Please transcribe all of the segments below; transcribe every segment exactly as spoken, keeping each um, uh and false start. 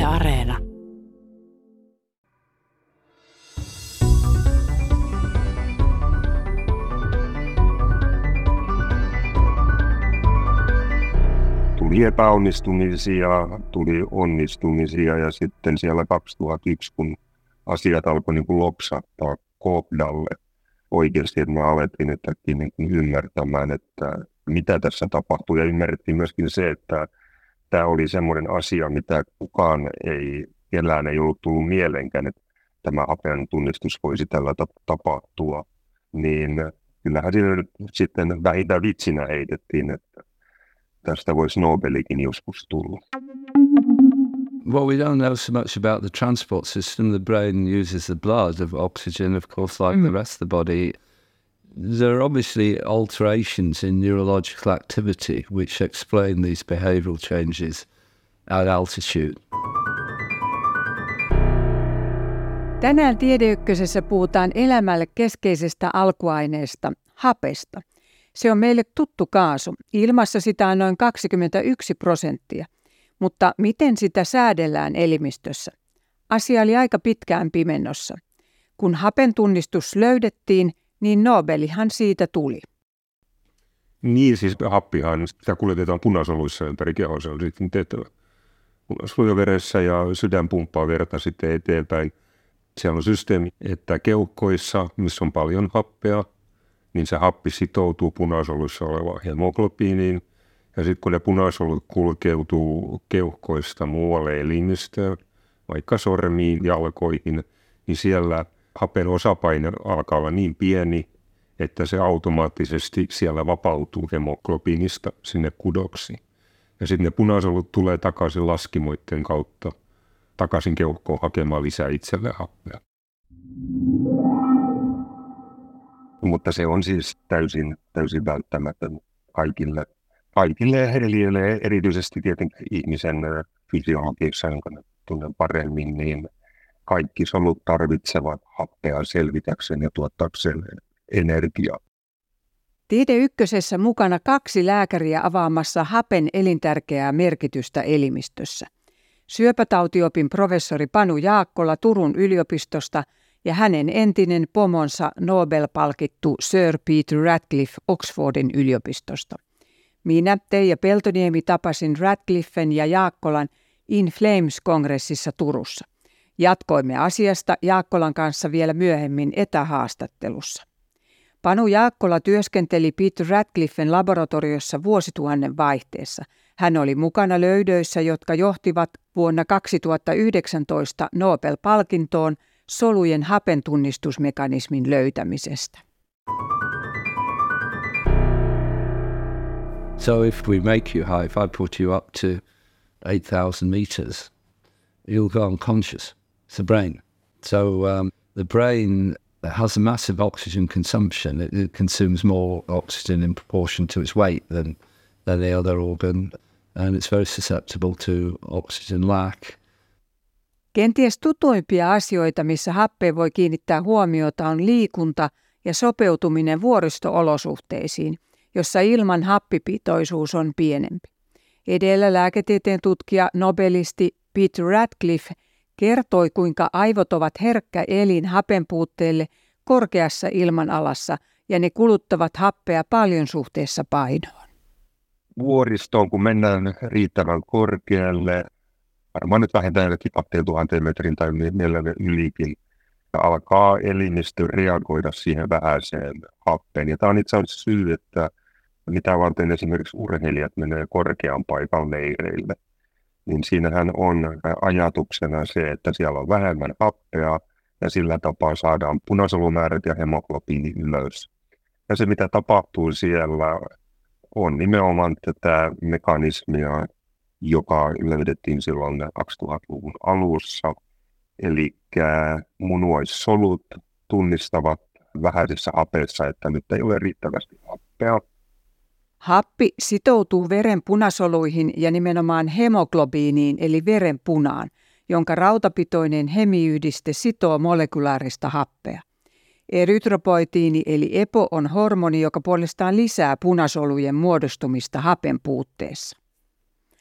Areena. Tuli epäonnistumisia, tuli onnistumisia ja sitten siellä kaksituhattayksi, kun asiat alkoi niin kuin lopsahtaa kohdalle oikeasti, että me alettiin yhtäkkiä niin kuin ymmärtämään, että mitä tässä tapahtui, ja ymmärrettiin myöskin se, että tämä oli semmoinen asia, mitä kukaan ei, kellään ei ollut tullut mieleenkään, että tämä hapen tunnistus voisi tällä tapahtua, niin kyllähän siinä nyt sitten vähintään vitsinä heitettiin, että tästä voisi Nobelikin joskus tulla. Well, we don't know so much about the transport system. The brain uses the blood of oxygen, of course, like mm. the rest of the body. There are obviously alterations in neurological activity which explain these behavioral changes at altitude. Tänään Tiedeykkösessä puhutaan elämälle keskeisestä alkuaineesta, hapesta. Se on meille tuttu kaasu. Ilmassa sitä on noin kaksikymmentäyksi prosenttia. Mutta miten sitä säädellään elimistössä? Asia oli aika pitkään pimennossa. Kun hapen tunnistus löydettiin, niin Nobelihan siitä tuli. Niin, siis happihan sitä kuljetetaan punasoluissa ympäri kehoa. Se on sitten tehtävä punasoluja veressä ja sydän pumppaa verta sitten eteenpäin. Siellä on systeemi, että keuhkoissa, missä on paljon happea, niin se happi sitoutuu punasoluissa olevaan hemoglobiiniin. Ja sitten kun ne punasolut kulkeutuu keuhkoista muualle elimistöön, vaikka sormiin, jalkoihin, niin siellä hapen osapaine alkaa olla niin pieni, että se automaattisesti siellä vapautuu hemoglobiinista sinne kudoksiin. Ja sitten ne punasolut tulee takaisin laskimoiden kautta takaisin keuhkoon hakemaan lisää itselle happea. Mutta se on siis täysin, täysin välttämätön kaikille. Kaikille eliöille, erityisesti tietenkin ihmisen fysiologiassa, jonka tunnen paremmin, niin kaikki solut tarvitsevat happea selvitäkseen ja tuottaakseen energiaa. Tiedeykkösessä mukana kaksi lääkäriä avaamassa hapen elintärkeää merkitystä elimistössä. Syöpätautiopin professori Panu Jaakkola Turun yliopistosta ja hänen entinen pomonsa Nobel-palkittu Sir Peter Ratcliffe Oxfordin yliopistosta. Minä, Teija Peltoniemi, tapasin Radcliffen ja Jaakkolan In Flames-kongressissa Turussa. Jatkoimme asiasta Jaakkolan kanssa vielä myöhemmin etähaastattelussa. Panu Jaakkola työskenteli Peter Radcliffen laboratoriossa vuosituhannen vaihteessa. Hän oli mukana löydöissä, jotka johtivat vuonna kaksituhattayhdeksäntoista Nobel-palkintoon solujen hapentunnistusmekanismin löytämisestä. So if we make you high, if I put you up to eight thousand meters, you'll go unconscious. It's the brain. So um, the brain has a massive oxygen consumption. It, it consumes more oxygen in proportion to its weight than, than the other organ, and it's very susceptible to oxygen lack. Kenties tutuimpia asioita, missä happeen voi kiinnittää huomiota, on liikunta ja sopeutuminen vuoristo-olosuhteisiin, jossa ilman happipitoisuus on pienempi. Edellä lääketieteen tutkija, nobelisti Peter Radcliffe kertoi, kuinka aivot ovat herkkä elin hapenpuutteelle korkeassa ilmanalassa ja ne kuluttavat happea paljon suhteessa painoon. Vuoristoon, kun mennään riittävän korkealle, varmaan nyt vähintään tipahteen tuhanteen metrin tai mielellä ylikin, ja alkaa elimistö reagoida siihen vähäiseen happeen. Ja tämä on itse asiassa syy, että mitä varten esimerkiksi urheilijat menee korkean paikan leireille, niin siinähän on ajatuksena se, että siellä on vähemmän happea ja sillä tapaa saadaan punasolumäärät ja hemoglobiini ylös. Ja se, mitä tapahtuu siellä, on nimenomaan tätä mekanismia, joka löydettiin silloin kaksituhattaluvun alussa. Eli munuaissolut tunnistavat vähäisessä hapeessa, että nyt ei ole riittävästi happea. Happi sitoutuu veren punasoluihin ja nimenomaan hemoglobiiniin eli verenpunaan, jonka rautapitoinen hemiyhdiste sitoo molekulaarista happea. Erytropoetiini eli E P O on hormoni, joka puolestaan lisää punasolujen muodostumista hapen puutteessa.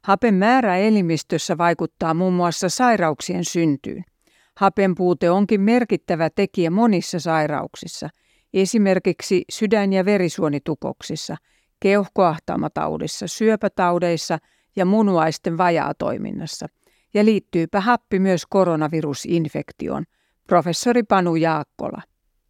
Hapen määrä elimistössä vaikuttaa muun muassa sairauksien syntyyn. Hapen puute onkin merkittävä tekijä monissa sairauksissa, esimerkiksi sydän- ja verisuonitukoksissa, keuhkoahtaamataudissa, syöpätaudeissa ja munuaisten vajaatoiminnassa. Ja liittyypä happi myös koronavirusinfektioon. Professori Panu Jaakkola.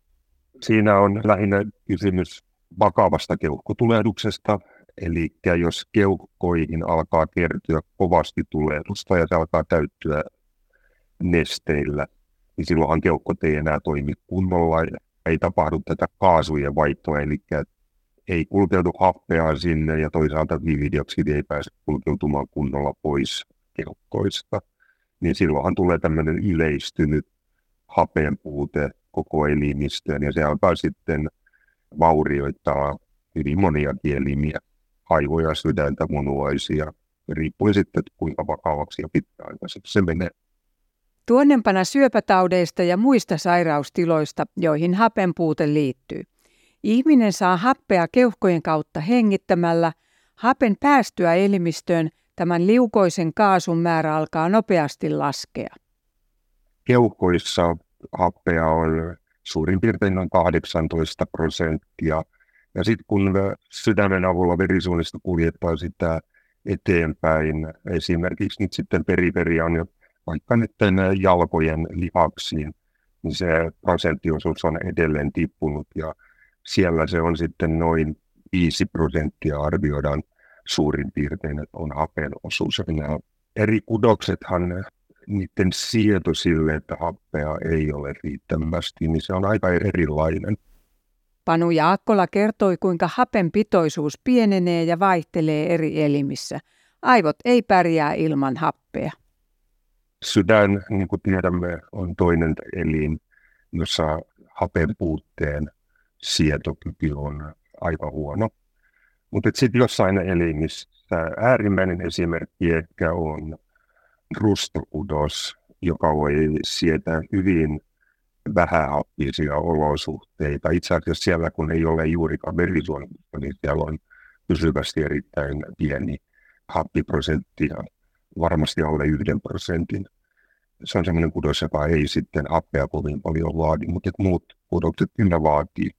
Siinä on lähinnä kysymys vakavasta keuhkotulehduksesta, eli jos keuhkoihin alkaa kertyä kovasti tulehdusta ja se alkaa täyttyä nesteillä, niin silloinhan keuhkot ei enää toimi kunnolla ja ei tapahdu tätä kaasujen vaihtoa, eli ei kulkeudu happea sinne ja toisaalta hiilidioksidi ei pääse kulkeutumaan kunnolla pois keuhkoista. Niin silloinhan tulee tämmöinen yleistynyt hapen puute koko elimistöön ja se alkaa sitten vaurioittaa hyvin monia elimiä, aivoja, sydäntä, munuaisia, riippuen sitten kuinka vakavaksi ja pitkäaikaiseksi se menee. Tuonnempana syöpätaudeista ja muista sairaustiloista, joihin hapen puute liittyy. Ihminen saa happea keuhkojen kautta hengittämällä. Hapen päästyä elimistöön tämän liukoisen kaasun määrä alkaa nopeasti laskea. Keuhkoissa happea on suurin piirtein noin kahdeksantoista prosenttia. Ja sitten kun sydämen avulla verisuonista kuljettaa sitä eteenpäin, esimerkiksi nyt sitten periferiaan ja vaikka nyt jalkojen lihaksiin, niin se prosenttiosuus on edelleen tippunut ja siellä se on sitten noin viisi prosenttia arvioidaan suurin piirtein, että on hapen osuus. Nämä eri kudoksethan, niiden sieto sille, että happea ei ole riittävästi, niin se on aika erilainen. Panu Jaakkola kertoi, kuinka hapen pitoisuus pienenee ja vaihtelee eri elimissä. Aivot ei pärjää ilman happea. Sydän, niin kuin tiedämme, on toinen elin, jossa hapen puutteen sietokyky on aika huono. Mutta sitten jossain elimissä äärimmäinen esimerkki ehkä on rustokudos, joka voi sietää hyvin vähähappisia olosuhteita. Itse asiassa siellä, kun ei ole juurikaan verisuonitusta, niin siellä on pysyvästi erittäin pieni happiprosentti ja varmasti alle yhden prosentin. Se on sellainen kudos, joka ei sitten happea kovin paljon vaadi, mutta muut kudokset kyllä vaatii.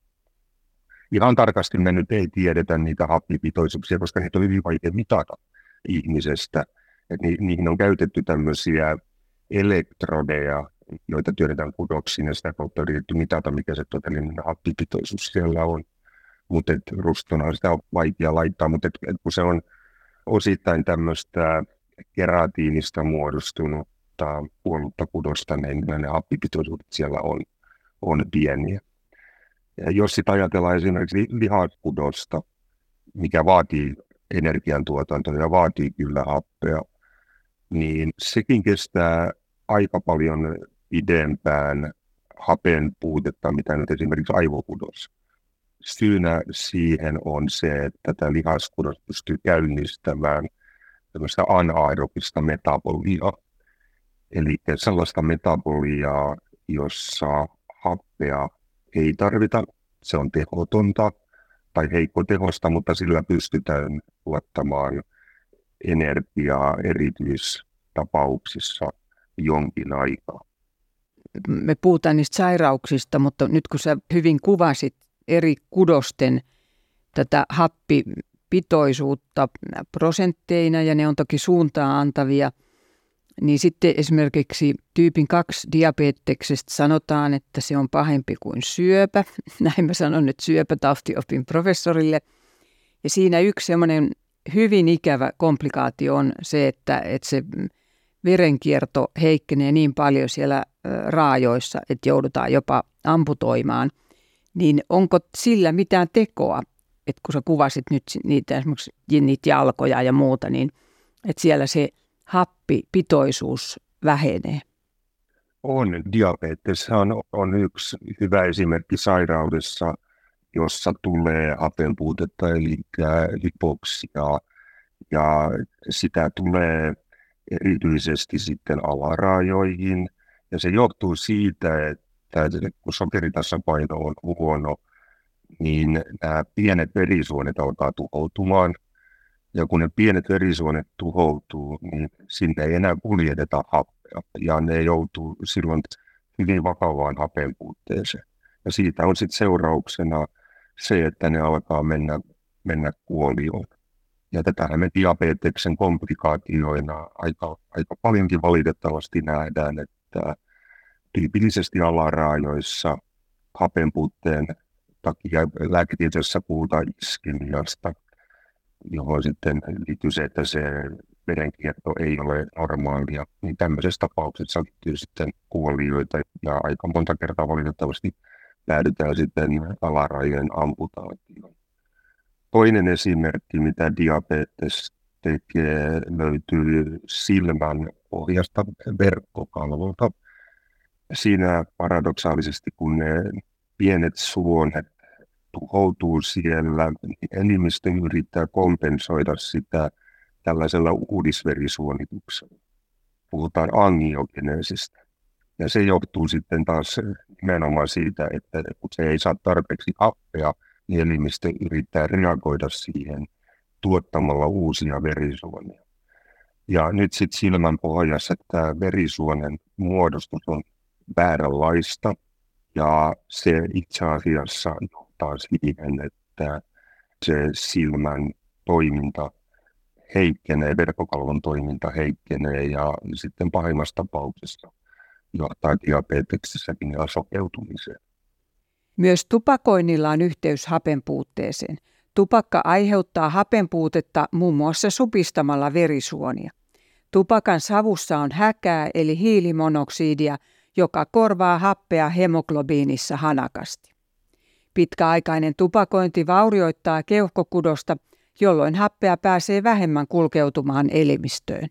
Ihan tarkasti me nyt ei tiedetä niitä happipitoisuuksia, koska niitä on hyvin vaikea mitata ihmisestä. Et ni, niihin on käytetty tämmöisiä elektrodeja, joita työnnetään kudoksiin ja sitä kautta on yritetty mitata, mikä se todellinen happipitoisuus siellä on. Mutta rustona sitä on vaikea laittaa, mutta et, et kun se on osittain tämmöistä keratiinista muodostunutta puolutta kudosta, niin ne happipitoisuudet siellä on, on pieniä. Ja jos sitä ajatellaan esimerkiksi lihaskudosta, mikä vaatii energiantuotantoa ja vaatii kyllä happea, niin sekin kestää aika paljon pidempään hapen puutetta, mitä nyt esimerkiksi aivokudos. Syynä siihen on se, että tämä lihaskudos pystyy käynnistämään tämmöistä anaerobista metaboliaa, eli sellaista metaboliaa, jossa happea ei tarvita, se on tehotonta tai heikkotehosta, mutta sillä pystytään tuottamaan energiaa erityistapauksissa jonkin aikaa. Me puhutaan niistä sairauksista, mutta nyt kun sä hyvin kuvasit eri kudosten tätä happipitoisuutta prosentteina ja ne on toki suuntaan antavia, niin sitten esimerkiksi tyypin kaksi diabeteksestä sanotaan, että se on pahempi kuin syöpä. Näin mä sanon nyt syöpätaustiopin professorille. Ja siinä yksi semmoinen hyvin ikävä komplikaatio on se, että, että se verenkierto heikkenee niin paljon siellä raajoissa, että joudutaan jopa amputoimaan. Niin onko sillä mitään tekoa, että kun sä kuvasit nyt niitä esimerkiksi niitä jalkoja ja muuta, niin että siellä se happipitoisuus vähenee? On. Diabetes on, on yksi hyvä esimerkki sairaudessa, jossa tulee hapenpuutetta eli lipoksia ja sitä tulee erityisesti sitten alaraajoihin ja se johtuu siitä, että kun sokeritasapaino on huono, niin nämä pienet verisuonet alkaa tuhoutumaan Ja kun ne pienet verisuonet tuhoutuu, niin sinne ei enää kuljeteta happea. Ja ne joutuu silloin hyvin vakavaan hapenpuutteeseen. Ja siitä on sitten seurauksena se, että ne alkaa mennä, mennä kuolioon. Ja tätähän me diabeteksen komplikaatioina aika, aika paljonkin valitettavasti nähdään, että tyypillisesti alaraajoissa hapenpuutteen takia lääketieteessä puhutaan iskemiasta, johon sitten liittyy se, että se verenkierto ei ole normaalia. Niin tämmöisessä tapauksessa liittyy sitten kuolioita ja aika monta kertaa valitettavasti päädytään sitten alarajojen amputaatioon. Toinen esimerkki, mitä diabetes tekee, löytyy silmän pohjasta verkkokalvolta. Siinä paradoksaalisesti, kun ne pienet suonet tuhoutuu siellä, niin elimistö yrittää kompensoida sitä tällaisella uudisverisuonituksella. Puhutaan angiogeneesistä. Ja se johtuu sitten taas nimenomaan siitä, että kun se ei saa tarpeeksi happea, niin elimistö yrittää reagoida siihen tuottamalla uusia verisuonia. Ja nyt sitten silmän pohjassa tämä verisuonen muodostus on vääränlaista, ja se itse asiassa johtaa siihen, että se silmän toiminta heikkenee, verkkokalvon toiminta heikkenee, ja sitten pahimmassa tapauksessa johtaa diabeteksessäkin ja sopeutumiseen. Myös tupakoinnilla on yhteys hapenpuutteeseen. Tupakka aiheuttaa hapenpuutetta muun muassa supistamalla verisuonia. Tupakan savussa on häkää eli hiilimonoksidia, joka korvaa happea hemoglobiinissa hanakasti. Pitkäaikainen tupakointi vaurioittaa keuhkokudosta, jolloin happea pääsee vähemmän kulkeutumaan elimistöön.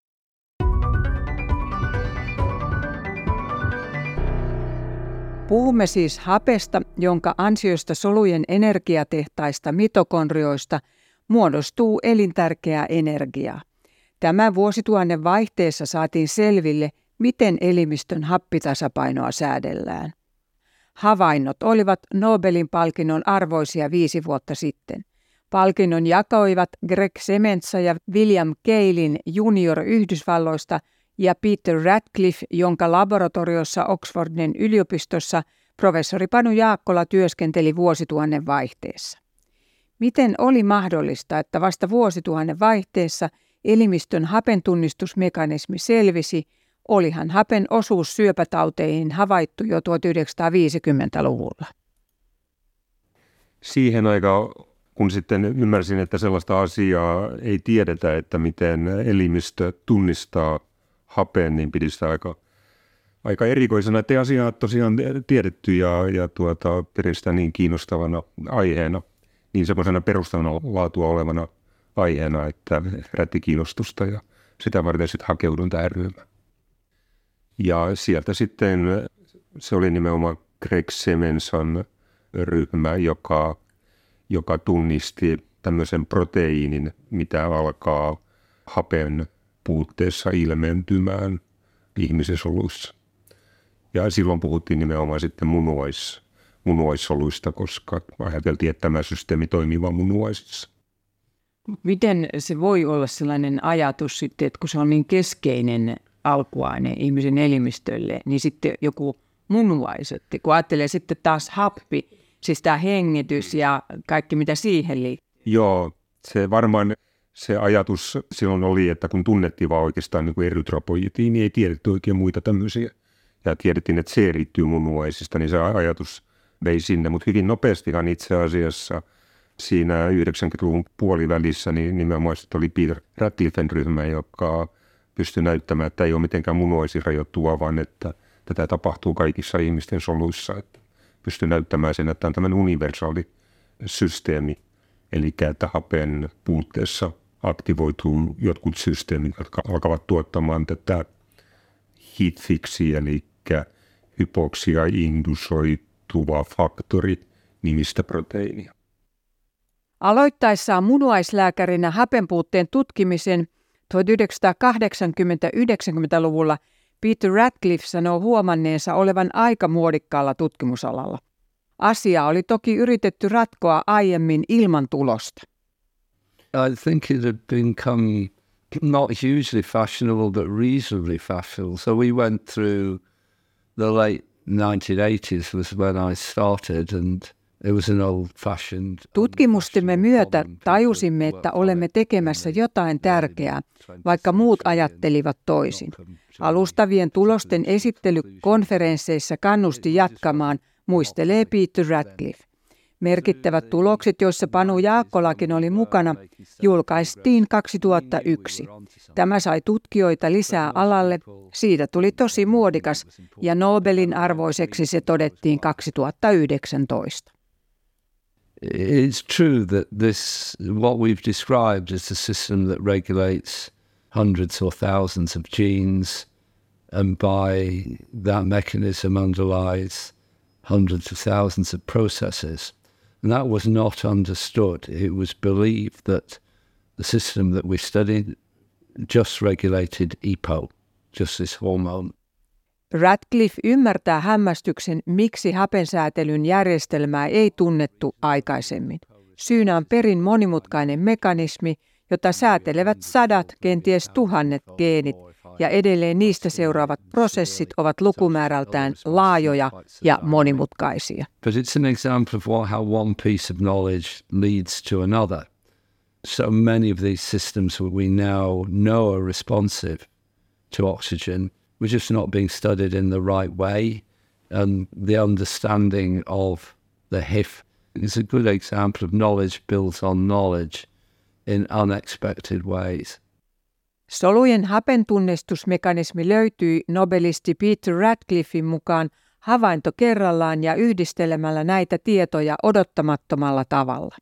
Puhumme siis hapesta, jonka ansiosta solujen energiatehtaista mitokondrioista muodostuu elintärkeää energiaa. Tämän vuosituhannen vaihteessa saatiin selville, miten elimistön happitasapainoa säädellään. Havainnot olivat Nobelin palkinnon arvoisia viisi vuotta sitten. Palkinnon jakoivat Greg Semenza ja William Kaelin junior Yhdysvalloista ja Peter Ratcliffe, jonka laboratoriossa Oxfordin yliopistossa professori Panu Jaakkola työskenteli vuosituhannen vaihteessa. Miten oli mahdollista, että vasta vuosituhannen vaihteessa elimistön hapentunnistusmekanismi selvisi, olihan hapen osuus syöpätauteihin havaittu jo tuhatyhdeksänsataaviisikymmentäluvulla? Siihen aikaan, kun sitten ymmärsin, että sellaista asiaa ei tiedetä, että miten elimistö tunnistaa hapen, niin pidi sitä aika, aika erikoisena, että ei asiaa tosiaan tiedetty ja, ja tuota, pidin sitä niin kiinnostavana aiheena, niin semmoisena perustavana laatua olevana aiheena, että herätti kiinnostusta ja sitä varten sitten hakeudun tähän ryhmään. Ja sieltä sitten se oli nimenomaan Greg Semenzan ryhmä, joka, joka tunnisti tämmöisen proteiinin, mitä alkaa hapen puutteessa ilmentymään ihmisen soluissa. Ja silloin puhuttiin nimenomaan sitten munuais, munuaissoluista, koska ajateltiin, että tämä systeemi toimii vain munuaisissa. Miten se voi olla sellainen ajatus sitten, että kun se on niin keskeinen alkuaine ihmisen elimistölle, niin sitten joku munuaiset, kun ajattelee sitten taas happi, siis tämä hengitys ja kaikki mitä siihen liittyy. Joo, se varmaan se ajatus silloin oli, että kun tunnettiin vaan oikeastaan niin kuin erytropoietiin, niin ei tiedetty oikein muita tämmöisiä. Ja tiedettiin, että se erittyy munuaisista, niin se ajatus vei sinne. Mutta hyvin nopeastihan itse asiassa siinä yhdeksänkymmentäluvun puolivälissä niin nimenomaan oli Peter Ratcliffen ryhmä, joka pystyi näyttämään, että ei ole mitenkään munuaisiin rajoittua, vaan että tätä tapahtuu kaikissa ihmisten soluissa. Että pystyi näyttämään sen, että on tämmöinen universaali systeemi, eli että hapen puutteessa aktivoituu jotkut systeemit, jotka alkavat tuottamaan tätä heat fixia, eli hypoksia indusoituva faktori nimistä proteiinia. Aloittaessaan munuaislääkärinä hapenpuutteen tutkimisen tuhatyhdeksänsataakahdeksankymmentä-yhdeksänkymmentäluvulla Peter Ratcliffe sanoo huomanneensa olevan aika muodikkaalla tutkimusalalla. Asia oli toki yritetty ratkoa aiemmin ilman tulosta. I think it had become not hugely fashionable, but reasonably fashionable. So we went through the late nineteen eighties was when I started, and it was an old-fashioned. Tutkimustemme myötä tajusimme, että olemme tekemässä jotain tärkeää, vaikka muut ajattelivat toisin. Alustavien tulosten esittely konferensseissa kannusti jatkamaan, muistelee Peter Ratcliffe. Merkittävät tulokset, joissa Panu Jaakkolakin oli mukana, julkaistiin kaksituhattayksi. Tämä sai tutkijoita lisää alalle, siitä tuli tosi muodikas ja Nobelin arvoiseksi se todettiin kaksituhattayhdeksäntoista. It's true that this, what we've described is a system that regulates hundreds or thousands of genes, and by that mechanism underlies hundreds of thousands of processes. And that was not understood. It was believed that the system that we studied just regulated E P O, just this hormone. Ratcliffe ymmärtää hämmästyksen, miksi hapensäätelyn järjestelmää ei tunnettu aikaisemmin. Syynä on perin monimutkainen mekanismi, jota säätelevät sadat, kenties tuhannet geenit, ja edelleen niistä seuraavat prosessit ovat lukumäärältään laajoja ja monimutkaisia. But it's an example of what, how one piece of knowledge leads to another. So many of these systems we now know are responsive to oxygen. We're just not being studied in the right way, and the understanding of the H I F is a good example of knowledge built on knowledge in unexpected ways. Solujen hapentunnistusmekanismi löytyi nobelisti Peter Ratcliffin mukaan havainto kerrallaan ja yhdistelemällä näitä tietoja odottamattomalla tavalla.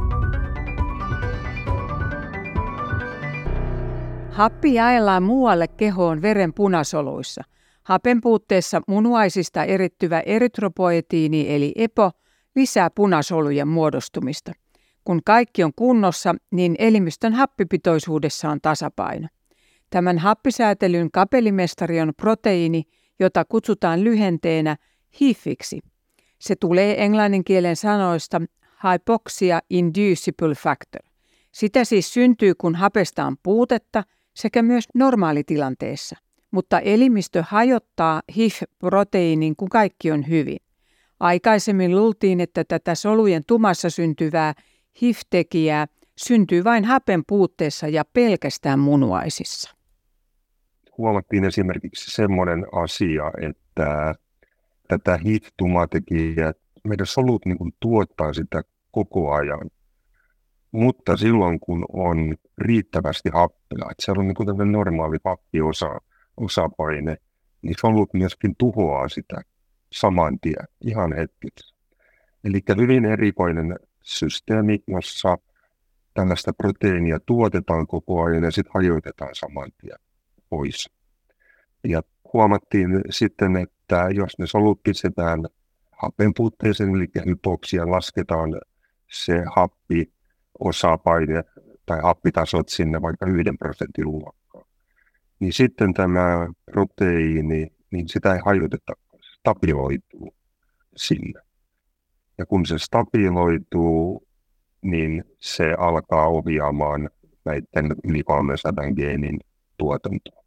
Happi jaellaan muualle kehoon veren punasoluissa. Hapen puutteessa munuaisista erittyvä erytropoetiini eli E P O lisää punasolujen muodostumista. Kun kaikki on kunnossa, niin elimistön happipitoisuudessa on tasapaino. Tämän happisäätelyn kapellimestari on proteiini, jota kutsutaan lyhenteenä H I F:iksi. Se tulee englannin kielen sanoista Hypoxia Inducible Factor. Sitä siis syntyy, kun hapesta on puutetta sekä myös normaalitilanteessa, mutta elimistö hajottaa H I F-proteiinin, kun kaikki on hyvin. Aikaisemmin luultiin, että tätä solujen tumassa syntyvää H I F-tekijää syntyy vain hapen puutteessa ja pelkästään munuaisissa. Huomattiin esimerkiksi semmoinen asia, että tätä H I F-tumatekijää, meidän solut niin kuin tuottaa sitä koko ajan, mutta silloin kun on riittävästi happea, että siellä on niin kuin tämmöinen normaali happiosa, osapaine, niin solut myöskin tuhoaa sitä saman tien, ihan hetkessä. Eli hyvin erikoinen systeemi, jossa tällaista proteiinia tuotetaan koko ajan ja sitten hajoitetaan saman tien pois. Ja huomattiin sitten, että jos ne solut pistetään hapenpuutteeseen, eli hypoksia, lasketaan se happiosapaine tai happitasot sinne vaikka yhden prosentin luokkaan, niin sitten tämä proteiini, niin sitä ei hajoteta, stabiloituu sinne. Ja kun se stabiloituu, niin se alkaa ohjaamaan näiden yli kolmensadan geenin tuotantoa.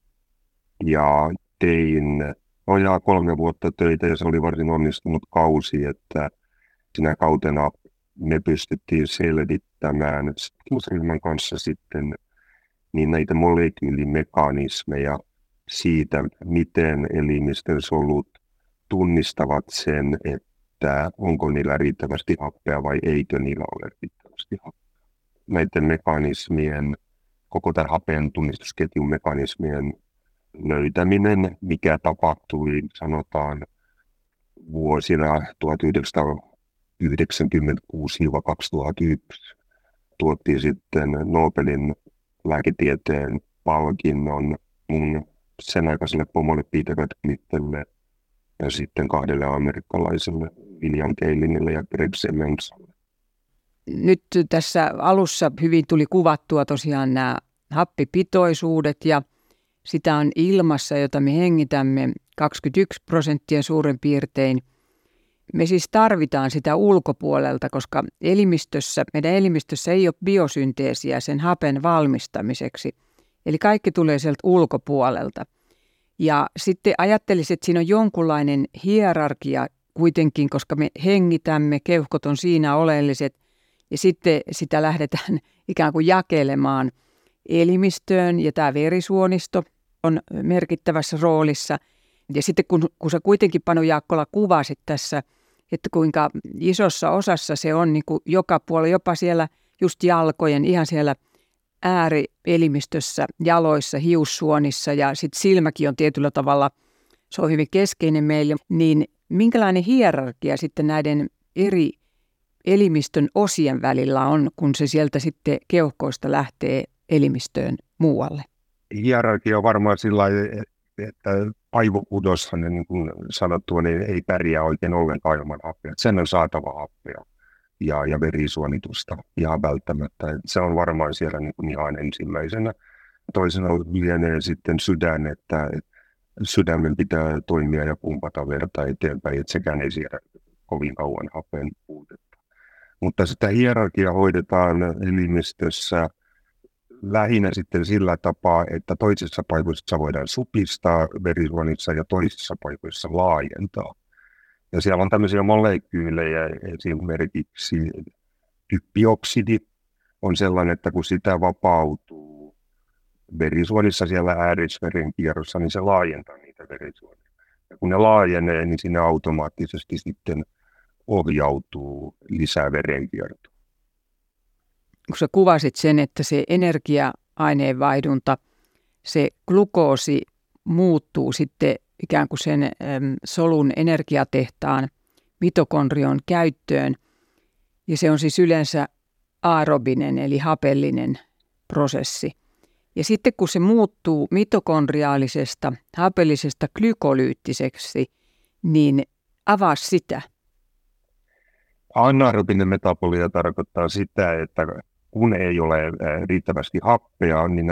Ja tein ojaa kolme vuotta töitä ja se oli varsin onnistunut kausi, että sinä kautena me pystyttiin selvittämään tutkimusryhmän kanssa sitten niin näitä molekyylimekanismeja siitä, miten elimistön solut tunnistavat sen, että onko niillä riittävästi happea vai eikö niillä ole riittävästi happea. Näiden mekanismien, koko tämän hapen tunnistusketjun mekanismien löytäminen, mikä tapahtui sanotaan vuosina tuhatyhdeksänsataayhdeksänkymmentäkuusi kaksituhattayksi, tuotti sitten Nobelin lääketieteen palkinnon mun sen aikaiselle pomolle Peter Ratcliffelle ja sitten kahdelle amerikkalaiselle William Kaelingille ja Greg Semenzalle. Nyt tässä alussa hyvin tuli kuvattua tosiaan nämä happipitoisuudet ja sitä on ilmassa, jota me hengitämme kaksikymmentäyksi prosenttia suurin piirtein. me siis tarvitaan sitä ulkopuolelta, koska elimistössä, meidän elimistössä ei ole biosynteesiä sen hapen valmistamiseksi. Eli kaikki tulee sieltä ulkopuolelta. Ja sitten ajattelisin, että siinä on jonkunlainen hierarkia kuitenkin, koska me hengitämme, keuhkot on siinä oleelliset. Ja sitten sitä lähdetään ikään kuin jakelemaan elimistöön ja tämä verisuonisto on merkittävässä roolissa. Ja sitten kun, kun sä kuitenkin Panu Jaakkola kuvasit tässä, että kuinka isossa osassa se on niin kuin joka puolella, jopa siellä just jalkojen, ihan siellä äärielimistössä, jaloissa, hiussuonissa ja sitten silmäkin on tietyllä tavalla, se on hyvin keskeinen meille, niin minkälainen hierarkia sitten näiden eri elimistön osien välillä on, kun se sieltä sitten keuhkoista lähtee elimistöön muualle? Hierarkia on varmaan sillä lailla, että aivokudoshan, niin kuin sanottua, niin ei pärjää oikein ollenkaan ilman happea. Sen on saatava happea ja, ja verisuonitusta ihan välttämättä. Et se on varmaan siellä niin kuin ihan ensimmäisenä. Toisena lienee sitten sydän, että sydämen pitää toimia ja pumpata verta eteenpäin, että sekään ei siedä kovin kauan hapen puutetta. Mutta sitä hierarkiaa hoidetaan elimistössä lähinnä sitten sillä tapaa, että toisissa paikoissa voidaan supistaa verisuonissa ja toisissa paikoissa laajentaa. Ja siellä on tämmöisiä molekyylejä, esimerkiksi typpioksidi on sellainen, että kun sitä vapautuu verisuonissa siellä äärisverenkierrossa, niin se laajentaa niitä verisuonia. Ja kun ne laajenee, niin sinne automaattisesti sitten ohjautuu lisää verenkiertoa. Kun sä kuvasit sen, että se energia-aineenvaihdunta, se glukoosi muuttuu sitten ikään kuin sen äm, solun energiatehtaan mitokondrion käyttöön, ja se on siis yleensä aerobinen eli hapellinen prosessi. Ja sitten kun se muuttuu mitokondriaalisesta hapellisesta glykolyyttiseksi, niin avaa sitä. Anaerobinen metabolia tarkoittaa sitä, että kun ei ole riittävästi happea, niin nämä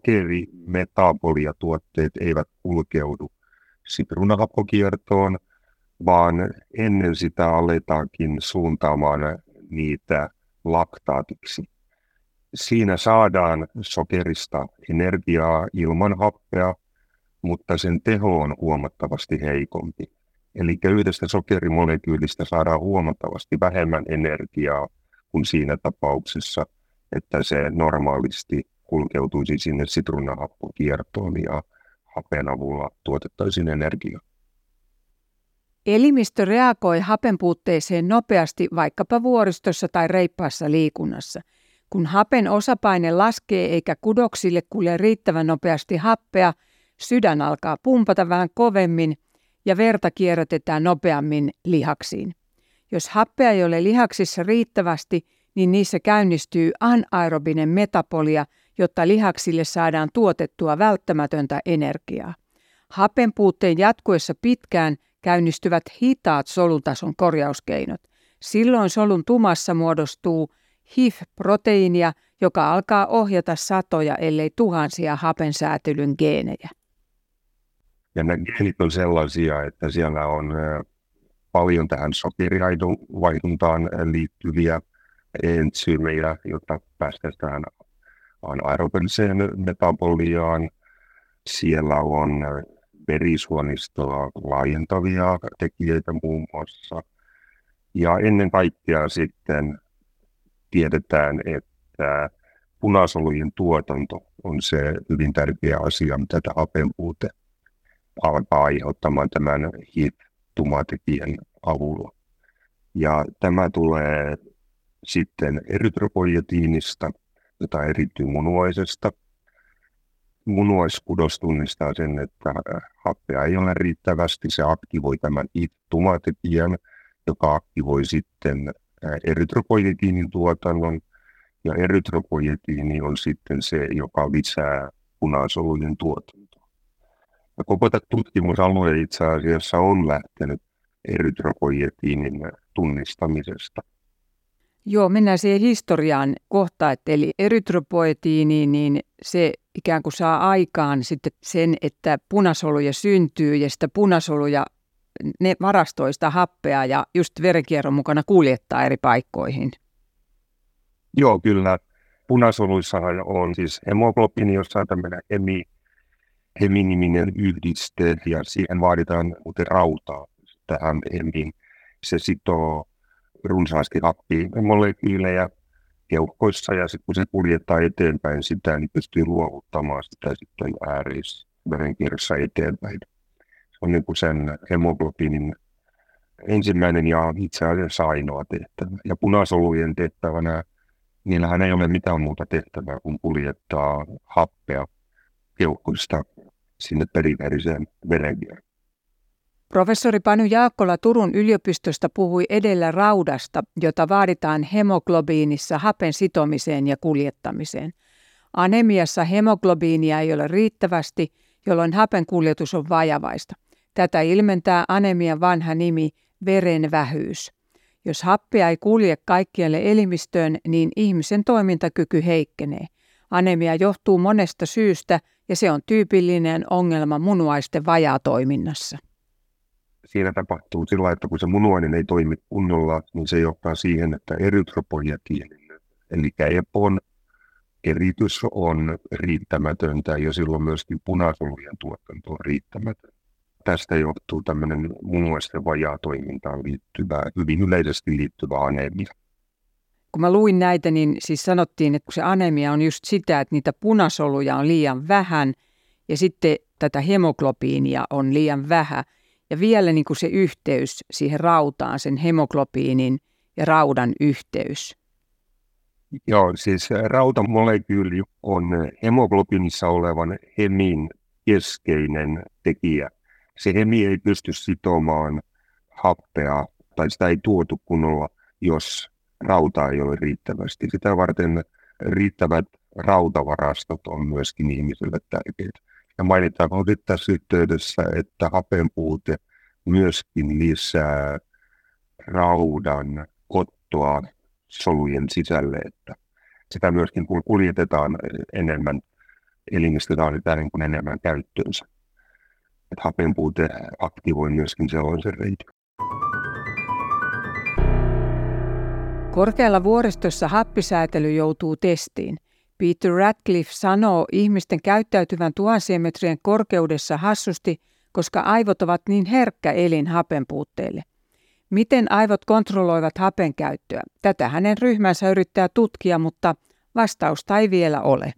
sokerimetabolia-tuotteet eivät kulkeudu sitruunahappokiertoon, vaan ennen sitä aletaankin suuntaamaan niitä laktaatiksi. Siinä saadaan sokerista energiaa ilman happea, mutta sen teho on huomattavasti heikompi. Eli yhdestä sokerimolekyylistä saadaan huomattavasti vähemmän energiaa kuin siinä tapauksessa, että se normaalisti kulkeutuisi sinne sitruunahappokiertoon ja hapen avulla tuotettaisiin energiaa. Elimistö reagoi hapenpuutteeseen nopeasti vaikkapa vuoristossa tai reippaassa liikunnassa. Kun hapen osapaine laskee eikä kudoksille kulje riittävän nopeasti happea, sydän alkaa pumpata vähän kovemmin ja verta kierrätetään nopeammin lihaksiin. Jos happea ei ole lihaksissa riittävästi, niin niissä käynnistyy anaerobinen metabolia, jotta lihaksille saadaan tuotettua välttämätöntä energiaa. Hapen puutteen jatkuessa pitkään käynnistyvät hitaat solutason korjauskeinot. Silloin solun tumassa muodostuu H I F-proteiinia, joka alkaa ohjata satoja, ellei tuhansia hapensäätelyn geenejä. Ja nämä geenit on sellaisia, että siellä on paljon tähän sokerivaihduntaan liittyviä entsyymejä, jotta päästään tähän anaerobiseen metaboliaan. Siellä on verisuonistoa laajentavia tekijöitä muun muassa. Ja ennen kaikkea sitten tiedetään, että punasolujen tuotanto on se hyvin tärkeä asia, mitä tämä hapenpuute alkaa aiheuttamaan tämän H I F-tumatekijän avulla. Ja tämä tulee sitten erytropoietiinista, jota erittyy munuaisesta. Munuaiskudos tunnistaa sen, että happea ei ole riittävästi. Se aktivoi tämän H I F-tumatekijän, joka aktivoi sitten erytropoietiinin tuotannon. Ja erytropoietiini on sitten se, joka lisää punasolujen tuotantoa. Ja koko tämä tutkimusalue itse asiassa on lähtenyt erytropoietiinin tunnistamisesta. Joo, mennään siihen historiaan kohta, että eli erytropoietiini, niin se ikään kuin saa aikaan sitten sen, että punasoluja syntyy ja sitä punasoluja ne varastoista happea ja just verenkierron mukana kuljettaa eri paikkoihin. Joo, kyllä. Punasoluissa on siis hemoglobiini, jossa on tämmöinen hemi, heminiminen yhdiste, ja siihen vaaditaan muuten rautaa tähän hemiin. Se sitoo runsaasti happimolekyylejä keuhkoissa, ja sitten kun se kuljettaa eteenpäin sitä, niin pystyy luovuttamaan sitä sitten ääreisverenkierrossa eteenpäin. Se on niin kuin sen hemoglobiinin ensimmäinen ja itse asiassa ainoa tehtävä. Ja punasolujen tehtävänä, niillähän ei ole mitään muuta tehtävää kuin kuljettaa happea keuhkoista sinne perifeeriseen verenkierroon. Professori Panu Jaakkola Turun yliopistosta puhui edellä raudasta, jota vaaditaan hemoglobiinissa hapen sitomiseen ja kuljettamiseen. Anemiassa hemoglobiinia ei ole riittävästi, jolloin hapen kuljetus on vajavaista. Tätä ilmentää anemian vanha nimi verenvähyys. Jos happea ei kulje kaikkialle elimistöön, niin ihmisen toimintakyky heikkenee. Anemia johtuu monesta syystä ja se on tyypillinen ongelma munuaisten vajaatoiminnassa. Siinä tapahtuu sillä, että kun se munuainen ei toimi kunnolla, niin se johtaa siihen, että erytropoietin, eli epon eritys on riittämätöntä ja silloin myöskin punasolujen tuotanto on riittämätöntä. Tästä johtuu tämmöinen munuaisten vajaatoimintaan liittyvä, hyvin yleisesti liittyvä anemia. Kun mä luin näitä, niin siis sanottiin, että se anemia on just sitä, että niitä punasoluja on liian vähän ja sitten tätä hemoglobiinia on liian vähän. Ja vielä niin kuin se yhteys siihen rautaan, sen hemoglobiinin ja raudan yhteys. Joo, siis rautamolekyyli on hemoglobiinissa olevan hemin keskeinen tekijä. Se hemi ei pysty sitomaan happea, tai sitä ei tuotu kunnolla, jos rautaa ei ole riittävästi. Sitä varten riittävät rautavarastot on myöskin ihmisille tärkeitä. Ja mainitaan nyt tässä yhteydessä, että hapen puute myöskin lisää raudan ottoa solujen sisälle, että sitä myöskin kun kuljetetaan enemmän, elimistetään niin kuin enemmän käyttöönsä. Että hapen puute aktivoi myöskin sellaisen reitin. Korkealla vuoristossa happisäätely joutuu testiin. Peter Radcliffe sanoo ihmisten käyttäytyvän tuhansien metrien korkeudessa hassusti, koska aivot ovat niin herkkä elin hapen puutteelle. Miten aivot kontrolloivat hapen käyttöä? Tätä hänen ryhmänsä yrittää tutkia, mutta vastausta ei vielä ole.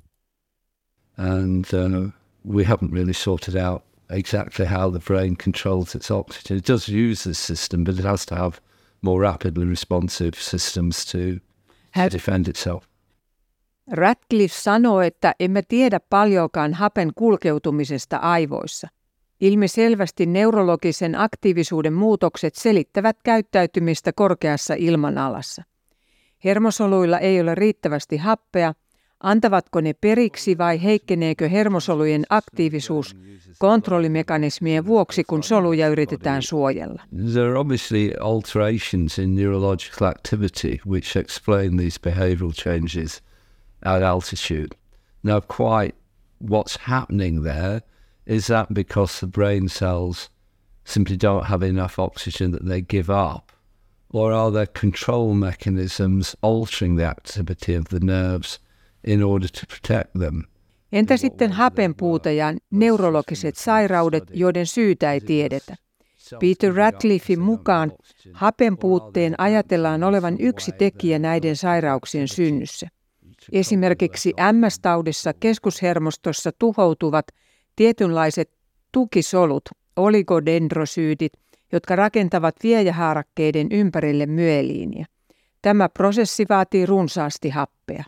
And uh, we haven't really sorted out exactly how the brain controls its oxygen. It does use this system, but it has to have more rapidly responsive systems to, to defend itself. Radcliffe sanoo, että emme tiedä paljoakaan hapen kulkeutumisesta aivoissa. Ilmiselvästi neurologisen aktiivisuuden muutokset selittävät käyttäytymistä korkeassa ilmanalassa. Hermosoluilla ei ole riittävästi happea. Antavatko ne periksi vai heikkeneekö hermosolujen aktiivisuus kontrollimekanismien vuoksi, kun soluja yritetään suojella? There are obviously alterations in neurological activity which explain these behavioral changes at altitude. Now, quite what's happening there is that because the brain cells simply don't have enough oxygen that they give up, or are there control mechanisms altering the activity of the nerves in order to protect them? Entä sitten hapenpuute ja neurologiset sairaudet, joiden syytä ei tiedetä? Peter Radcliffin mukaan hapenpuutteen ajatellaan olevan yksi tekijä näiden sairauksien synnyssä. Esimerkiksi M S-taudissa keskushermostossa tuhoutuvat tietynlaiset tukisolut, oligodendrosyytit, jotka rakentavat viejähaarakkeiden ympärille myeliiniä. Tämä prosessi vaatii runsaasti happea.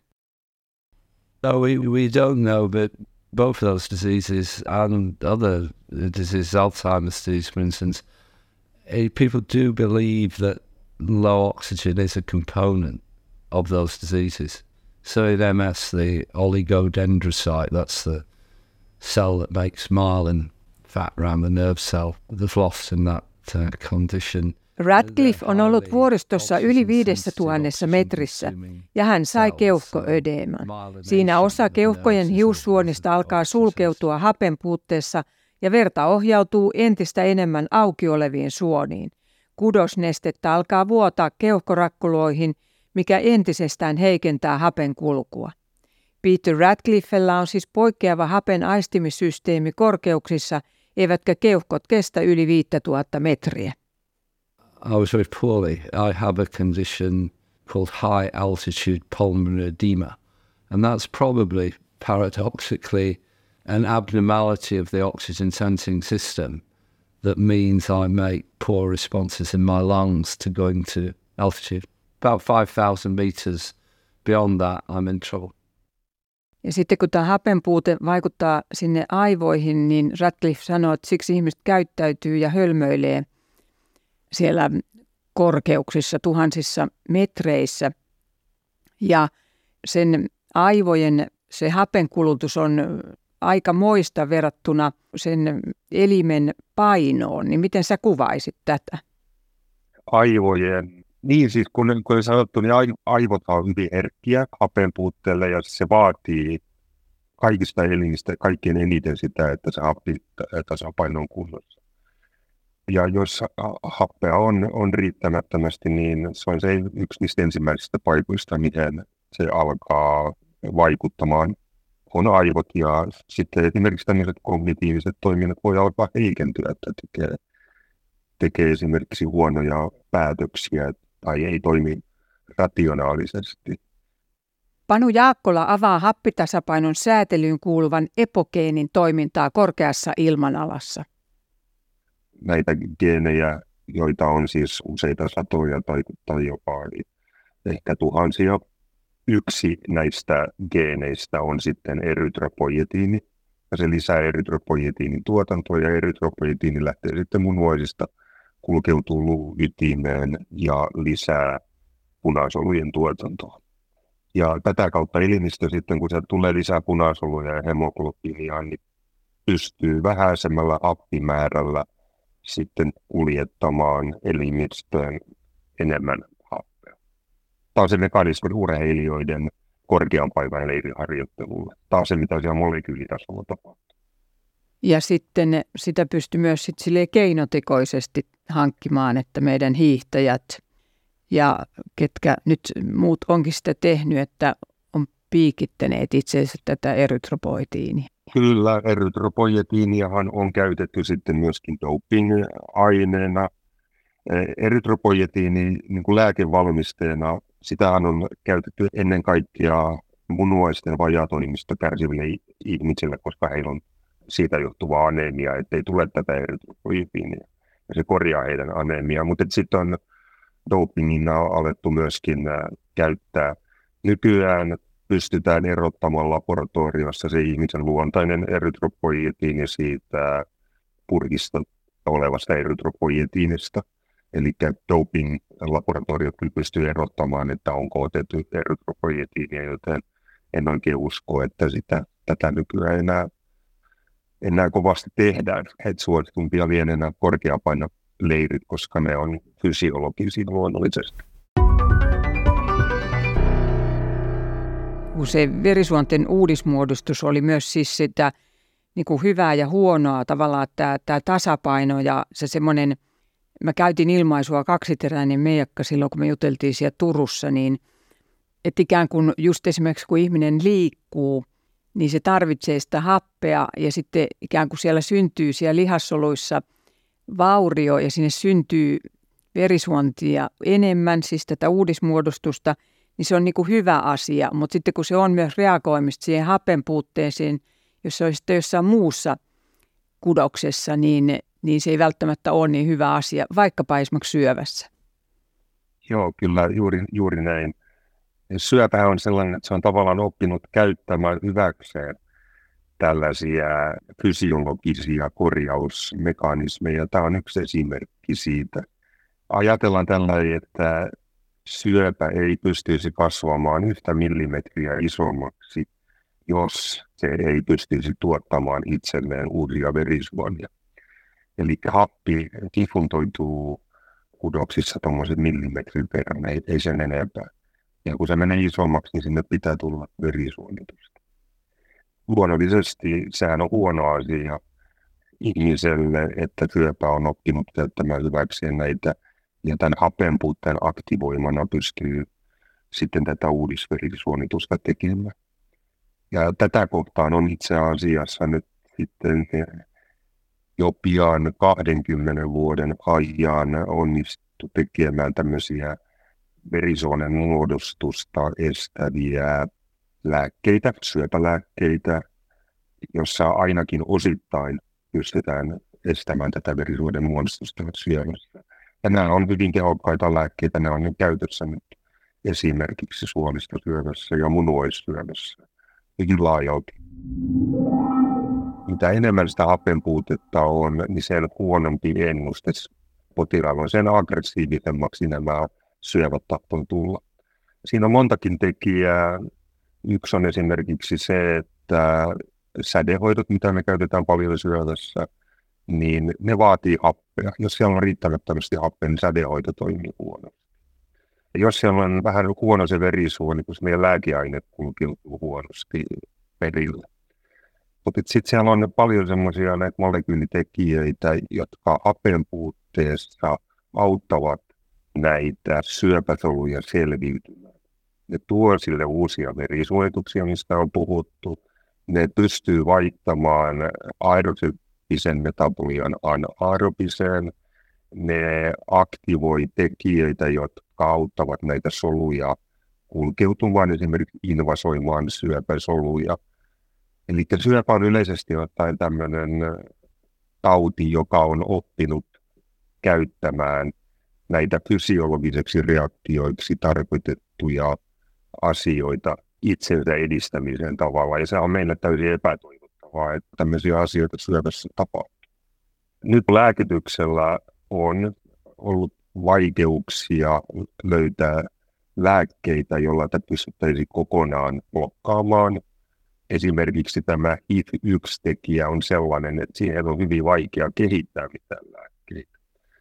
No, we, we don't know, but both those diseases and other diseases, Alzheimer's disease, for instance, people do believe that low oxygen is a component of those diseases. So in M S, the oligodendrocyte, that's the cell that makes myelin fat around the nerve cell, the lost in that uh, condition. Radcliffe on ollut vuoristossa yli viidessä tuhannessa metrissä ja hän sai keuhkoödeeman. Siinä osa keuhkojen hiussuonista alkaa sulkeutua hapen puutteessa ja verta ohjautuu entistä enemmän auki oleviin suoniin. Kudosnestettä alkaa vuotaa keuhkorakkuloihin, mikä entisestään heikentää hapen kulkua. Peter Radcliffella on siis poikkeava hapen aistimissysteemi korkeuksissa, eivätkä keuhkot kestä yli viisituhatta metriä. I was very poorly. I have a condition called high altitude pulmonary edema, and that's probably paradoxically an abnormality of the oxygen sensing system that means I make poor responses in my lungs to going to altitude. About five thousand meters beyond that, I'm in trouble. Ja sitten kun tämä hapenpuute vaikuttaa sinne aivoihin, niin Radcliffe sanoo, että siksi ihmiset käyttäytyy ja hölmöilee siellä korkeuksissa, tuhansissa metreissä. Ja sen aivojen se hapenkulutus on aika moista verrattuna sen elimen painoon. Niin miten sä kuvaisit tätä? Aivojen, niin siis kun, kun sanottu, niin aivot on hyvin herkkiä hapenpuutteelle ja se vaatii kaikista elimistä kaikkein eniten sitä, että se happitasapaino on kunnossa. Ja jos happea on, on riittämättömästi, niin se on se yksi niistä ensimmäisistä paikoista, miten se alkaa vaikuttamaan, on aivot. Ja sitten esimerkiksi tämmöiset kognitiiviset toiminnat voi alkaa heikentyä, että tekee, tekee esimerkiksi huonoja päätöksiä tai ei toimi rationaalisesti. Panu Jaakkola avaa happitasapainon säätelyyn kuuluvan epogeenin toimintaa korkeassa ilmanalassa. Näitä geenejä, joita on siis useita satoja tai, tai jopa ehkä tuhansia. Yksi näistä geeneistä on sitten erytropoietiini, ja se lisää erytropoietiinin tuotantoa, ja erytropoietiini lähtee sitten munuaisista, kulkeutuu luun ytimeen ja lisää punasolujen tuotantoa. Ja tätä kautta elimistö sitten, kun se tulee lisää punasoluja ja hemoglobiinia, niin pystyy vähäisemmällä happimäärällä sitten kuljettamaan elimistöön enemmän happea. Tämä on se mekanismi urheilijoiden korkean päivän leiriharjoittelulle. Tämä on se, mitä siellä molekyylitasolla tapahtuu. Ja sitten sitä pystyy myös sit silleen keinotekoisesti hankkimaan, että meidän hiihtäjät ja ketkä nyt muut onkin sitä tehnyt, että on piikittäneet itse asiassa tätä erytropoietiinia. Kyllä, erytropoietiiniahan on käytetty sitten myöskin doping-aineena. Erytropoietiini niin kuin lääkevalmisteena, sitähän on käytetty ennen kaikkea munuaisten vajaatoimista kärsiville ihmisille, koska heillä on siitä johtuvaa anemia, ettei tule tätä erytropoietiinia. Ja se korjaa heidän anemiaa, mutta sitten on dopingina alettu myöskin käyttää. Nykyään pystytään erottamaan laboratoriossa se ihmisen luontainen erytropoietiini siitä purkista olevasta erytropoietiinista. Eli doping-laboratoriot pystyy erottamaan, että onko otettu erytropoietiinia, joten en oikein usko, että sitä, tätä nykyään enää, enää kovasti tehdään. Et suositumpia lienee nämä korkeapainoleirit, koska ne on fysiologisia luonnollisesti. Se verisuonten uudismuodostus oli myös siis sitä niin kuin hyvää ja huonoa tavallaan, tämä, tämä tasapaino ja se semmoinen, mä käytin ilmaisua kaksiteräinen meijakka silloin, kun me juteltiin siellä Turussa, niin että ikään kuin just esimerkiksi kun ihminen liikkuu, niin se tarvitsee sitä happea ja sitten ikään kuin siellä syntyy siellä lihassoluissa vaurio ja sinne syntyy verisuontia enemmän, siis tätä uudismuodostusta, niin se on niin kuin hyvä asia, mutta sitten kun se on myös reagoimista siihen hapen puutteeseen, jos se olisi sitten jossain muussa kudoksessa, niin, niin se ei välttämättä ole niin hyvä asia, vaikkapa esimerkiksi syövässä. Joo, kyllä juuri, juuri näin. Syöpä on sellainen, että se on tavallaan oppinut käyttämään hyväkseen tällaisia fysiologisia korjausmekanismeja. Tämä on yksi esimerkki siitä. Ajatellaan tällainen, että syöpä ei pystyisi kasvamaan yhtä millimetriä isommaksi, jos se ei pystyisi tuottamaan itselleen uusia verisuonia. Eli happi diffuntoituu kudoksissa tuommoiset millimetrin verran, ei, ei sen enempää. Ja kun se menee isommaksi, niin sinne pitää tulla verisuonitusta. Luonnollisesti sehän on huono asia ihmiselle, että syöpä on oppinut käyttämään hyväkseen näitä, ja tämän hapenpuutteen aktivoimana pystyy sitten tätä uudisverisuonitusta tekemään. Ja tätä kohtaan on itse asiassa nyt sitten jo pian kahdenkymmenen vuoden ajan onnistuttu tekemään tämmöisiä verisuonen muodostusta estäviä lääkkeitä, syöpälääkkeitä, jossa ainakin osittain pystytään estämään tätä verisuonen muodostusta syömässä. Ja nämä on hyvin tehokkaita lääkkeitä, ne on käytössä nyt esimerkiksi suolistosyövässä ja munuaissyövässä hyvin laajalti. Mitä enemmän sitä hapenpuutetta on, niin sen huonompi ennuste potilaalla on, sen aggressiivisemmaksi nämä syövät tahtoo tulla. Siinä on montakin tekijää. Yksi on esimerkiksi se, että sädehoidot, mitä me käytetään paljon syövässä, niin ne vaatii happea. Jos siellä on riittämättömästi happea, niin sädehoito toimii huonosti. Ja jos siellä on vähän huono se verisuoni, kun meidän lääkeaineet kulkeutuu huonosti perille. Mutta sitten siellä on paljon semmoisia näitä molekyylitekijöitä, jotka hapen puutteessa auttavat näitä syöpäsoluja selviytymään. Ne tuo sille uusia verisuonituksia, mistä on puhuttu. Ne pystyy vaihtamaan aerobisen metabolian anaerobiseen. Ne aktivoi tekijöitä, jotka auttavat näitä soluja kulkeutumaan, esimerkiksi invasoimaan syöpäsoluja. Eli syöpä on yleisesti ottaen tämmöinen tauti, joka on oppinut käyttämään näitä fysiologiseksi reaktioiksi tarkoitettuja asioita itsensä edistämisen tavalla. Ja se on meille täysin epätoivottavaa, että tämmöisiä asioita syöpässä tapahtuu. Nyt lääkityksellä on ollut vaikeuksia löytää lääkkeitä, joilla tätä pystyttäisiin kokonaan blokkaamaan. Esimerkiksi tämä H I F yksi -tekijä on sellainen, että siihen on hyvin vaikea kehittää mitään lääkkeitä.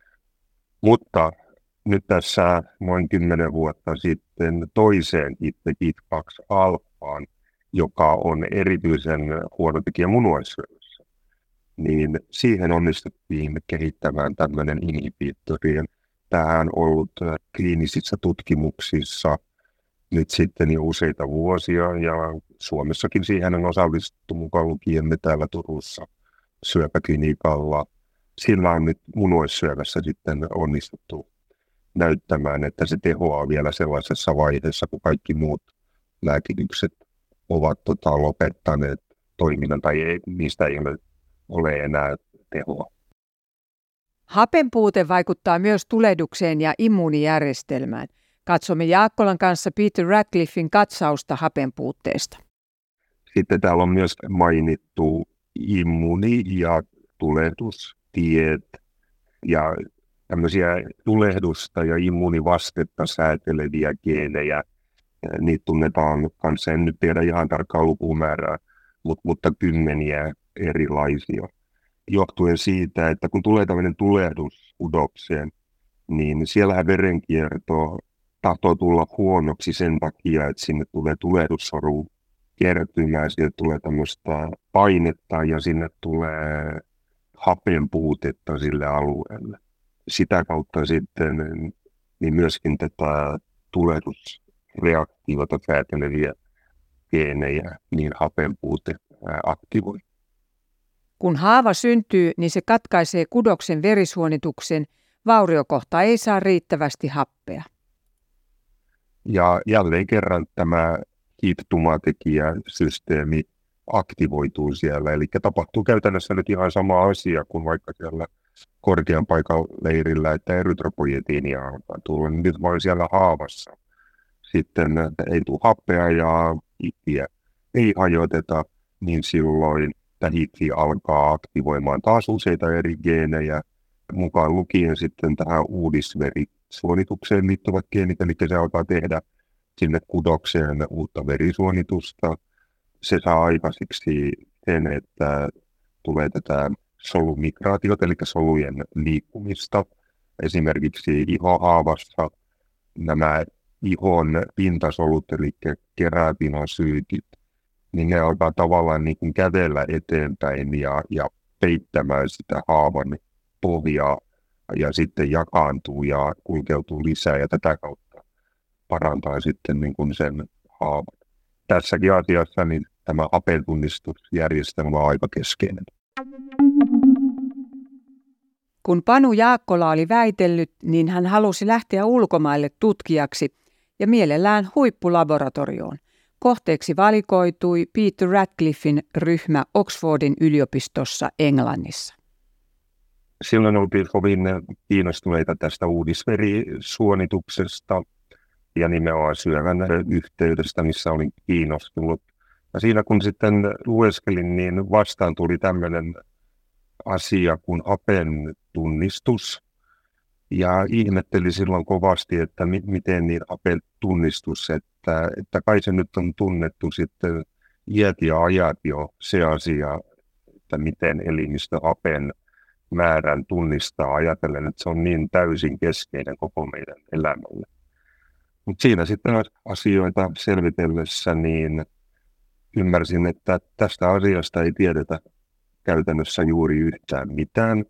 Mutta nyt tässä noin kymmenen vuotta sitten toiseen H I F kaksi alfaan, joka on erityisen huono tekijä munuaissyövässä, niin siihen onnistuttiin kehittämään tämmöinen inhibiittori. Tämä on ollut kliinisissä tutkimuksissa nyt sitten jo useita vuosia, ja Suomessakin siihen on osallistuttu mukaan lukien me täällä Turussa syöpäklinikalla. Sillä on nyt munuaissyövässä sitten onnistuttu näyttämään, että se tehoaa vielä sellaisessa vaiheessa, kun kaikki muut lääkitykset ovat tota, lopettaneet toiminnan tai ei, niistä ei ole, ole enää tehoa. Hapenpuute vaikuttaa myös tulehdukseen ja immuunijärjestelmään. Katsomme Jaakkolan kanssa Peter Radcliffin katsausta hapenpuutteesta. Sitten täällä on myös mainittu immuuni- ja tulehdustiet ja tämmöisiä tulehdusta ja immuunivastetta sääteleviä geenejä. Niitä tunnetaan kanssa, en nyt tiedä ihan tarkkaa lukumäärää, mutta, mutta kymmeniä erilaisia. Johtuen siitä, että kun tulee tämmöinen tulehdus kudokseen, niin siellähän verenkierto tahtoo tulla huonoksi sen takia, että sinne tulee tulehdussoru kertymään, sieltä tulee tämmöistä painetta ja sinne tulee hapen puutetta sille alueelle. Sitä kautta sitten niin myöskin tätä tulehdusreaktiota sääteleviä geenejä, niin hapen puute aktivoi. Kun haava syntyy, niin se katkaisee kudoksen verisuonituksen. Vauriokohta ei saa riittävästi happea. Ja jälleen kerran tämä hiiptumatekijäsysteemi aktivoituu siellä. Eli tapahtuu käytännössä nyt ihan sama asia kuin vaikka siellä korkean paikan leirillä, että erytropoietiinia alkaa tulla. Nyt vaan siellä haavassa. Sitten ei tule happea ja hiippiä ei hajoteta, niin silloin tämä hiippi alkaa aktivoimaan taas useita eri geenejä, mukaan lukien sitten tähän uudisverisuonitukseen liittyvät geenit, eli se alkaa tehdä sinne kudokseen uutta verisuonitusta. Se saa aikaiseksi sen, että tulee tätä solumigraatiota, eli solujen liikkumista. Esimerkiksi ihohaavassa nämä ihon pintasolut, eli keräpinasyytit, niin ne alkaa tavallaan niin kuin kävellä eteenpäin ja, ja peittämään sitä haavan pohjaa ja sitten jakaantuu ja kulkeutuu lisää ja tätä kautta parantaa sitten niin kuin sen haavan. Tässäkin asiassa niin tämä hapentunnistusjärjestelmä on aika keskeinen. Kun Panu Jaakkola oli väitellyt, niin hän halusi lähteä ulkomaille tutkijaksi ja mielellään huippulaboratorioon. Kohteeksi valikoitui Peter Ratcliffin ryhmä Oxfordin yliopistossa Englannissa. Silloin oltiin kovin kiinnostuneita tästä uudisverisuonituksesta ja nimenomaan syövän yhteydestä, missä olin kiinnostunut. Ja siinä kun sitten lueskelin, niin vastaan tuli tämmöinen asia kuin hapen tunnistus. Ja ihmettelin silloin kovasti, että mi- miten niin hapen tunnistus, että, että kai se nyt on tunnettu sitten iät ja ajat jo se asia, että miten elimistö hapen määrän tunnistaa. Ajatellen, että se on niin täysin keskeinen koko meidän elämälle. Mutta siinä sitten asioita selvitellessä niin ymmärsin, että tästä asiasta ei tiedetä käytännössä juuri yhtään mitään.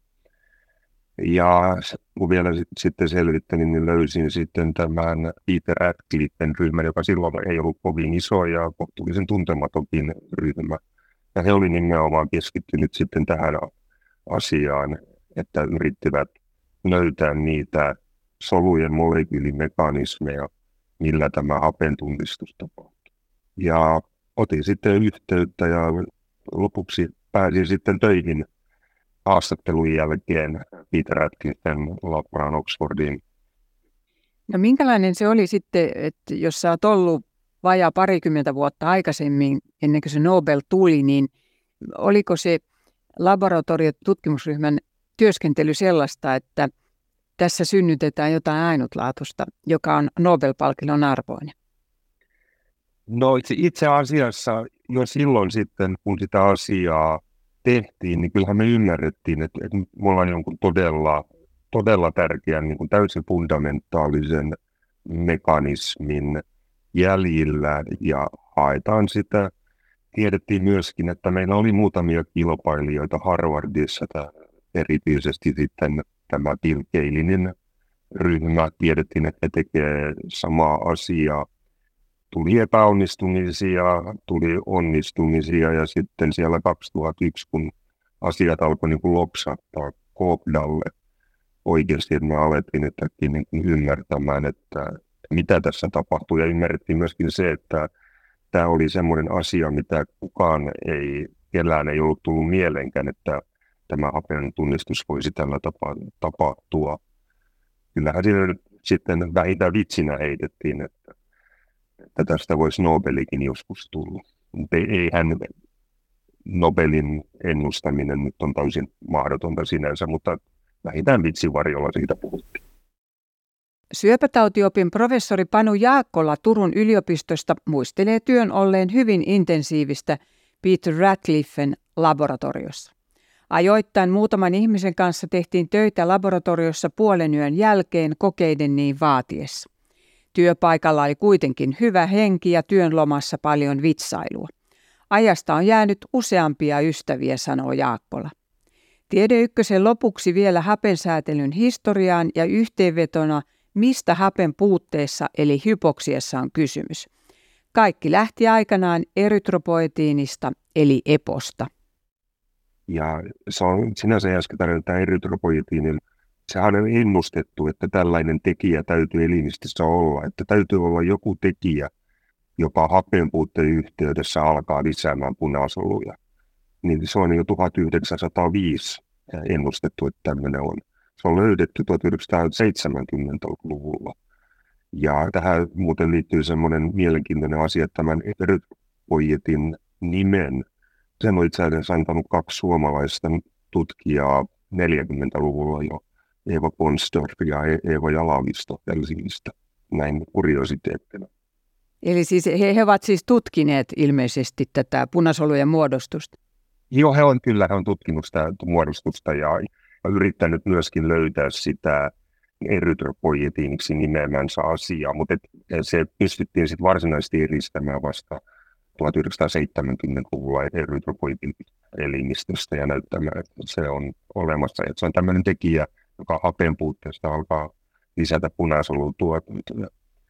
Ja kun vielä sit, sitten selvittelin, niin löysin sitten tämän Peter Ratcliffen ryhmän, joka silloin ei ollut kovin iso ja kohtuullisen tuntematonkin ryhmä. Ja he olivat nimenomaan keskittynyt sitten tähän asiaan, että yrittivät löytää niitä solujen molekyylimekanismeja, millä tämä hapentunnistus tapahtuu. Ja otin sitten yhteyttä ja lopuksi pääsin sitten töihin haastattelun jälkeen Peter Ratcliffen labraan Oxfordiin. No minkälainen se oli sitten, että jos sä oot ollut vajaa parikymmentä vuotta aikaisemmin, ennen kuin se Nobel tuli, niin oliko se laboratoriotutkimusryhmän työskentely sellaista, että tässä synnytetään jotain ainutlaatuista, joka on Nobel-palkinnon arvoinen? No itse asiassa jo silloin sitten, kun sitä asiaa tehtiin, niin kyllähän me ymmärrettiin, että, että me ollaan jonkun todella, todella tärkeän, niin kuin täysin fundamentaalisen mekanismin jäljillä ja haetaan sitä. Tiedettiin myöskin, että meillä oli muutamia kilpailijoita Harvardissa, erityisesti sitten tämä Bill Kalinin ryhmä. Tiedettiin, että he tekevät samaa asiaa. Tuli epäonnistumisia, tuli onnistumisia ja sitten siellä kaksituhattayksi, kun asiat alkoi niin kuin lopsahtaa kohdalle oikeasti, että me alettiin yhtäkkiä niin kuin ymmärtämään, että mitä tässä tapahtui. Ja ymmärrettiin myöskin se, että tämä oli semmoinen asia, mitä kukaan ei, kellään ei ollut tullut mieleenkään, että tämä hapen tunnistus voisi tällä tapaa tapahtua. Kyllähän siinä sitten vähintään vitsinä heitettiin, että että tästä voisi Nobelikin joskus tulla. Mutta eihän Nobelin ennustaminen nyt on täysin mahdotonta sinänsä, mutta vähintään vitsivarjolla siitä puhuttiin. Syöpätautiopin professori Panu Jaakkola Turun yliopistosta muistelee työn olleen hyvin intensiivistä Peter Ratcliffen laboratoriossa. Ajoittain muutaman ihmisen kanssa tehtiin töitä laboratoriossa puolen yön jälkeen kokeiden niin vaatiessa. Työpaikalla oli kuitenkin hyvä henki ja työn lomassa paljon vitsailua. Ajasta on jäänyt useampia ystäviä, sanoo Jaakkola. Tiede Ykkösen lopuksi vielä hapensäätelyn historiaan ja yhteenvetona, mistä hapen puutteessa eli hypoksiassa on kysymys. Kaikki lähti aikanaan erytropoetiinista eli eposta. Ja se on sinänsä äsken tarjotaan erytropoetiinin. Sehän on ennustettu, että tällainen tekijä täytyy elimistössä olla, että täytyy olla joku tekijä, joka hapen puutteen yhteydessä alkaa lisäämään punasoluja. Niin se on jo tuhatyhdeksänsataaviisi ennustettu, että tämmöinen on. Se on löydetty tuhatyhdeksänsataaseitsemänkymmentäluvulla. Ja tähän muuten liittyy semmoinen mielenkiintoinen asia, että tämän erytropoietin nimen, sen on itse asiassa antanut kaksi suomalaista tutkijaa neljäkymmentäluvulla jo. Eeva Ponsdorf ja Eeva Jalavisto Helsingistä, näin kuriositeettina. Eli siis he, he ovat siis tutkineet ilmeisesti tätä punasolujen muodostusta? Joo, he on kyllä, he on tutkinut sitä muodostusta ja yrittänyt myöskin löytää sitä erytropoietiiniksi nimeämänsä asiaa, mutta se pystyttiin sitten varsinaisesti eristämään vasta tuhatyhdeksänsataaseitsemänkymmentäluvulla erytropoietin elimistöstä ja näyttämään, että se on olemassa. Että se on tämmöinen tekijä, joka hapen puutteesta alkaa lisätä punasolun tuotantoa.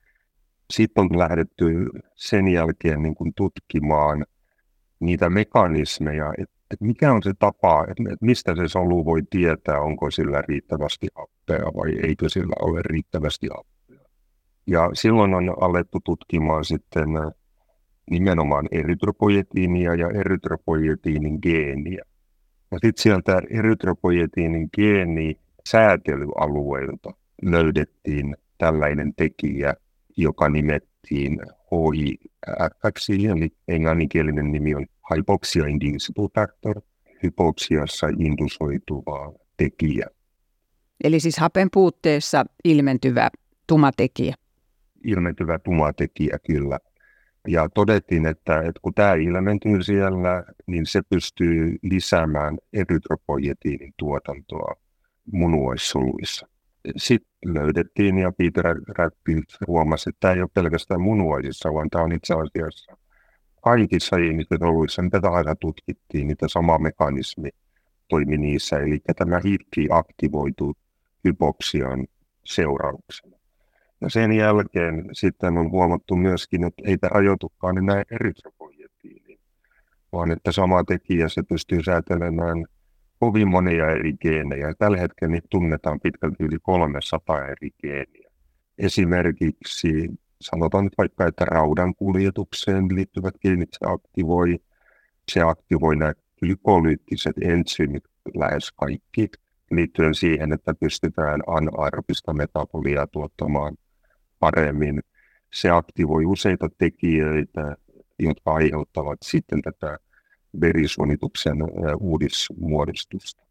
Sitten on lähdetty sen jälkeen niin kuin tutkimaan niitä mekanismeja, että mikä on se tapa, että mistä se solu voi tietää, onko sillä riittävästi happea vai eikö sillä ole riittävästi happea. Ja silloin on alettu tutkimaan sitten nimenomaan erytropoietiinia ja erytropoietiinin geeniä. Ja sitten sieltä erytropoietiinin geeni säätelyalueilta löydettiin tällainen tekijä, joka nimettiin H I F, eli englanninkielinen nimi on Hypoxia Inducible Factor, hypoksiassa indusoituva tekijä. Eli siis hapen puutteessa ilmentyvä tumatekijä. Ilmentyvä tumatekijä, kyllä. Ja todettiin, että, että kun tämä ilmentyy siellä, niin se pystyy lisäämään erytropoietiinin tuotantoa munuaissoluissa. Sitten löydettiin ja Peter Radcliffe huomasi, että tämä ei ole pelkästään munuaisissa, vaan tämä on itse asiassa kaikissa ihmissoluissa, mitä tahansa tutkittiin, niitä sama mekanismi toimi niissä. Eli tämä H I F aktivoituu hypoksian seurauksena. Ja sen jälkeen sitten on huomattu myöskin, että ei tämä rajoitukaan enää erytropoietiiniin, vaan että sama tekijä se pystyy säätelemään kovin monia eri geenejä. Tällä hetkellä niitä tunnetaan pitkälti yli kolmesataa eri geeniä. Esimerkiksi sanotaan nyt vaikka, että raudan kuljetukseen liittyvät geenit se aktivoi. Se aktivoi nämä glykolyyttiset entsyymit lähes kaikki liittyen siihen, että pystytään anaerobista metaboliaa tuottamaan paremmin. Se aktivoi useita tekijöitä, jotka aiheuttavat sitten tätä verisuonituksen uudismuodostusta.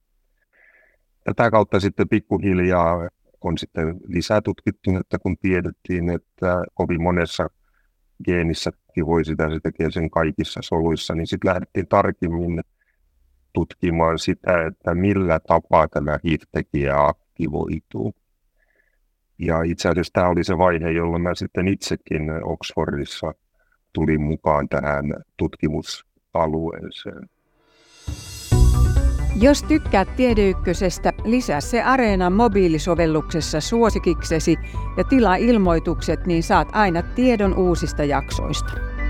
Tätä kautta sitten pikkuhiljaa on sitten lisää tutkittu, että kun tiedettiin, että kovin monessa geenissä voi sitä, se tekee sen kaikissa soluissa, niin sitten lähdettiin tarkemmin tutkimaan sitä, että millä tapaa tämä H I F-tekijä aktivoituu. Ja itse asiassa tämä oli se vaihe, jolloin mä sitten itsekin Oxfordissa tulin mukaan tähän tutkimusalueeseen. Jos tykkäät Tiedeykkösestä, lisää se Areenan mobiilisovelluksessa suosikiksesi ja tilaa ilmoitukset, niin saat aina tiedon uusista jaksoista.